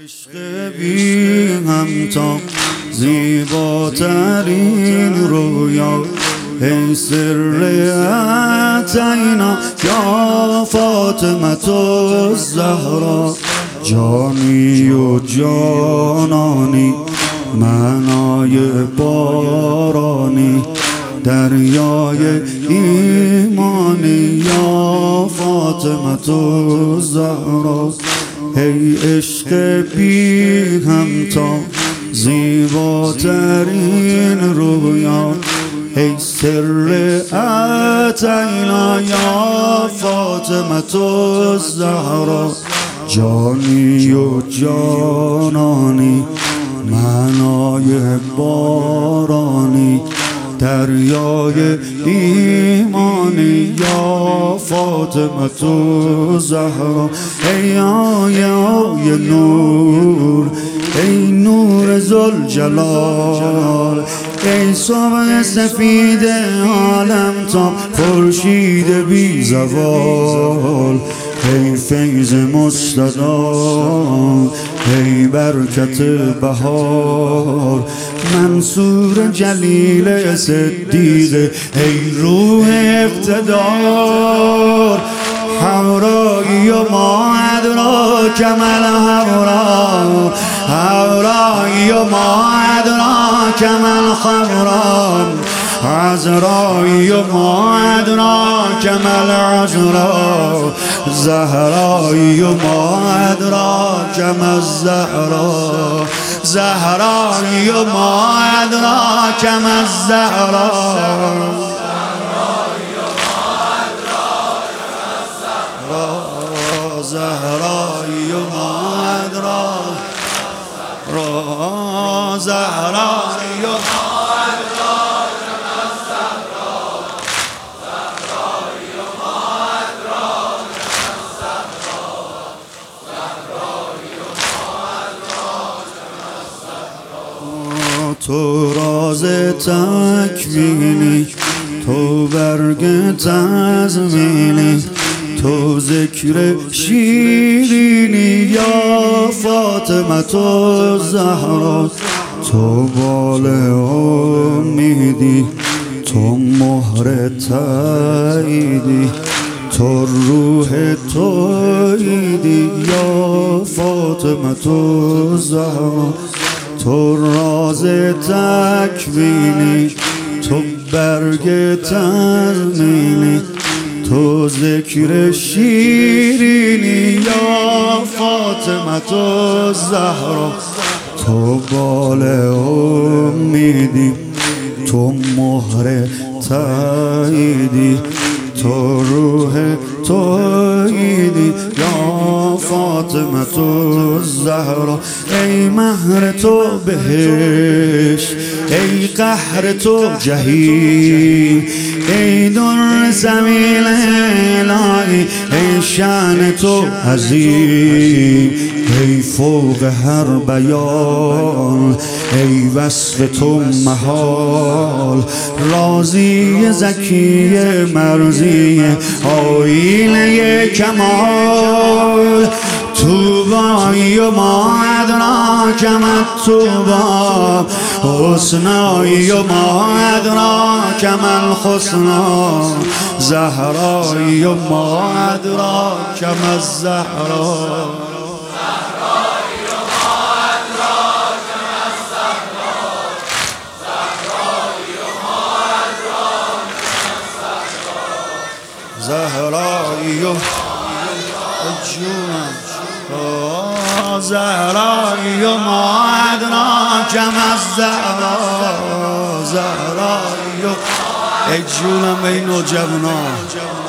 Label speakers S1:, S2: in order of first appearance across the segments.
S1: عشق بی همتا زیباترین رویا، ای سر اتینا یا فاطمة الزهرا. جانی و جانانی، معنای بارانی، دریای ایمانی یا فاطمة الزهرا. ای عشق بی همتا زیباترین رویا، ای سر اتینا یا فاطمة الزهرا. جانی و جانانی، معنای بارانی، دریای ایمانی یا فاطمة الزهرا. ای آیه نور، ای نور ذوالجلال، ای صبح سفید عالم تا خورشید بی زوال. ای فیض مستدام، ای برکت بهار، منصور جلیل صدیق، ای روح اقتدار. حورایی و ما ادراک ما الحورا، حورایی و ما ادراک ما الخمرا، عذرایی و ما ادراک ما العذرا، زهرایی و ما ادراک ما الزهرا، زهرایی و ما ادراک ما الزهرا، زهرایی و ما ادراک، زهرایی و تو راز تکوینی، تو برگ تضمینی، تو ذکر شیرینی یا فاطمة الزهرا. تو بال امیدی، تو مهر تاییدی، تو روح توییدی یا فاطمة الزهرا. تو راز تکوینی، تو برگ تضمینی، تو ذکر شیرینی یا فاطمة الزهرا. تو بال امیدی، تو مهر تاییدی، تو روح توییدی یا فاطمة الزهرا. ای مهر تو بهشت، ای قهر تو جحیم، ای در زمین الهی، ای شأن تو عظیم، ای فوق هر بیان، ای وصف تو محال، رازی زکی مرضی آیینه کمال. توبایی و ما ادراک ما الطوبی، حسنایی و ما ادراک ما الحسنا، زهرایی و ما ادراک ما الزهرا، زهرایی و جونم، زهرایی و ما ادراک ما الزهرا، زهرایی و ای جونم ای نوجوانان.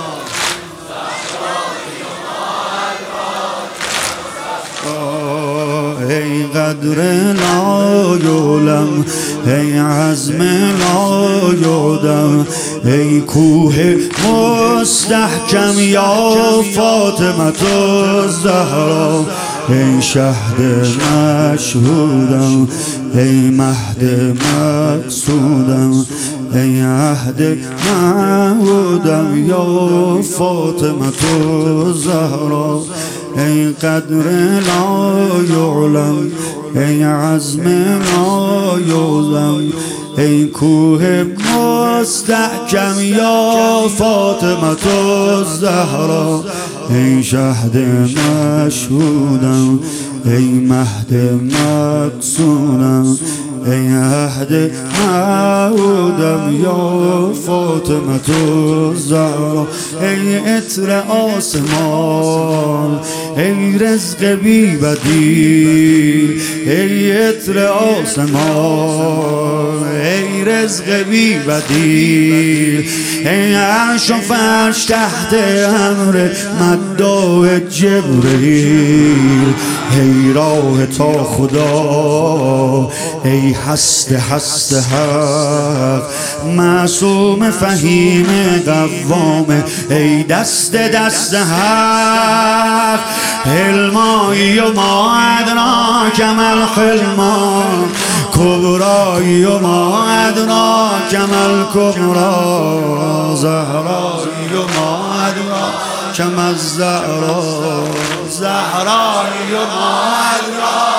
S1: ای قدر لا یعلم، ای عزم لا یعدم، ای کوه مستحکم یا فاطمة الزهرا. ای شهد مشهودم، ای مهد مقصودم، ای عهد معهودم یا فاطمة الزهرا. ای قدر لا یعلم ای عزم نایوزم ای کوه مستحکم یا فاطمة الزهرا ای شهد مشهودم ای مهد مقصودم ای عهد معهودم یا فاطمة الزهرا ای عطر آسمان ای رزق بی بدیل ای عطر آسمان ای رزق بی بدیل ای عرش و فرش تحت امر مداح جبرئیل ای راه تا خدا ای هست حق معصوم فهیم قوام ای دست حق حلمایی و ما ادراک ما الحلما کبرایی و ما ادراک ما الکبرا زهرایی و ما ادراک ما الزهرا زهرایی و ما ادراک